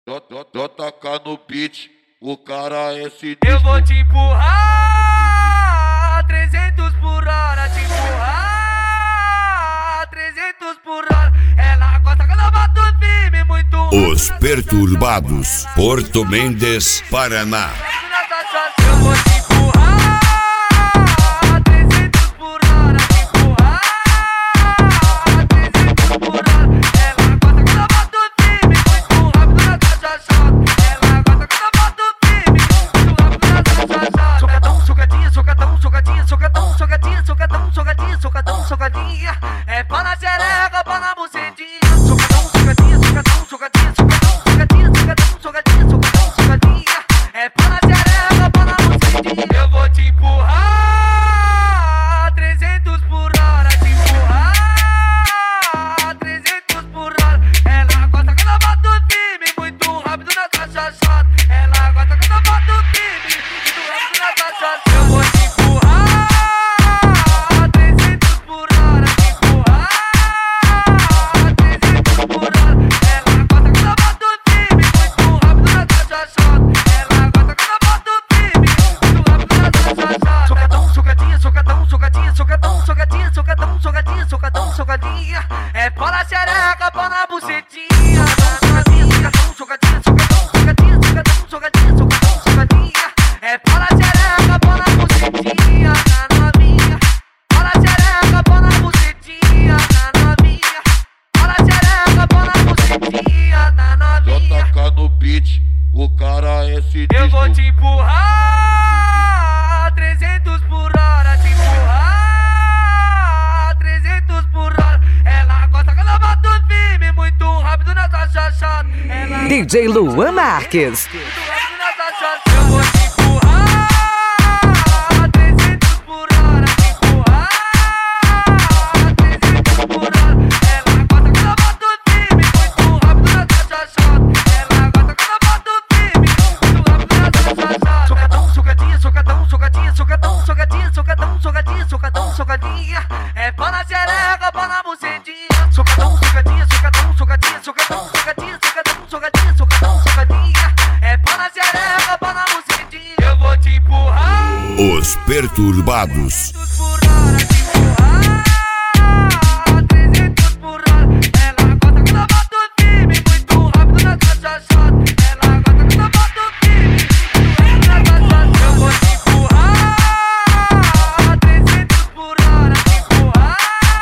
Só tacar no beat, o cara é sinistro. Eu vou te empurrar 300 por hora, te empurrar 300 por hora. Ela gosta quando eu bato firme, muito. Os Perturbados, Porto Mendes, Paraná. Eu vou te empurrar 300 por hora, te empurrar 300 por hora. Ela gosta quando eu bato firme, muito rápido na taxa chata. Ela gosta quando eu bato firme, muito rápido na taxa chata. Socadão, socadinha, socadão, socadinha, socadão, socadinha, socadão, socadinha, socadão, socadinha. É pá na xereca, pá na bucetinha. Socadão, socadinha, socadão, socadinha, socadão, socadinha, socadão, socadinha, socadão, socadinha. É pá na xereca, pá na bucetinha. Eu vou te empurrar 300 por hora, te empurrar 300 por hora. Ela gosta quando eu bato firme, muito rápido na taxa chata. Ela gosta quando eu bato firme, muito rápido na taxa chata. Eu vou te empurrar 300 por hora, te empurrar 300 por hora. Ela gosta quando eu bato firme, muito rápido na taxa chata. Ela gosta quando eu bato firme, muito rápido na taxa chata. Socadão, socadinha, socadão, socadinha, socadão, socadinha, socadão, socadinha, socadão, socadinha. É pá na xereca, pá na bucetinha. Socadinha, socadão, socadinha, socadão, socadinha, socadão, socadinha, socadão, socadinha. É pá na xereca, pá na bucetinha, na novinha. Pá na xereca, pá na bucetinha, na novinha. Pá na xereca, pá na bucetinha, na Só novinha. tacar no beat, o cara é sinistro. Eu vou te empurrar 300 por hora, te empurrar 300 por hora. Ela gosta quando eu bato firme, muito rápido na taxa chata. Ela DJ Luan Marques. muito rápido na taxa chata. Eu vou te empurrar 300 por hora, te empurrar 300 por hora. Ela gosta quando eu bato firme, muito rápido na taxa chata. Ela gosta quando eu bato firme, muito rápido na taxa chata. Socadão, socadinha, socadão, socadinha, socadão, socadinha, socadão, socadinha, socadão, socadinha. É pá na xereca, pá na bucetinha. Socadão, socadinha, socadão, socadinha, socadão, socadinha, socadão, socadinha, socadão, socadinha. É pá na xereca, pá na bucetinha. Eu vou te empurrar Os Perturbados. 300 por hora, te empurrar 300 por hora. Ela gosta quando eu bato firme, muito rápido na taxa chata. Ela gosta quando eu bato firme, muito rápido na taxa chata. Eu vou te empurrar 300 por hora, te empurrar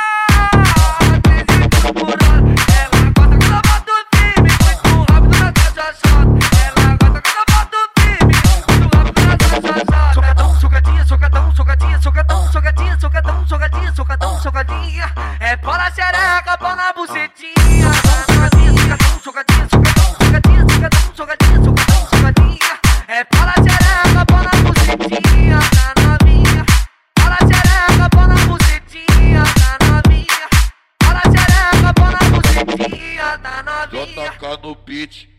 300 por hora. Ela gosta quando eu bato firme, muito rápido na taxa chata. Ela gosta quando eu bato firme, muito rápido na taxa chata. Socadão, socadinha, socadão, socadinha, socadão, socadinha, socadão, socadinha, socadão, socadinha. É pá na xereca, pá na bucetinha. Socadinha, socadão, socadinha, socadão, socadinha, socadão, socadinha, socadão, socadinha. É pá na xereca, pá na bucetinha, na novinha. Pá na xereca, pá na bucetinha, na novinha. Pá na xereca, pá na bucetinha, na Só novinha. tacar no beat,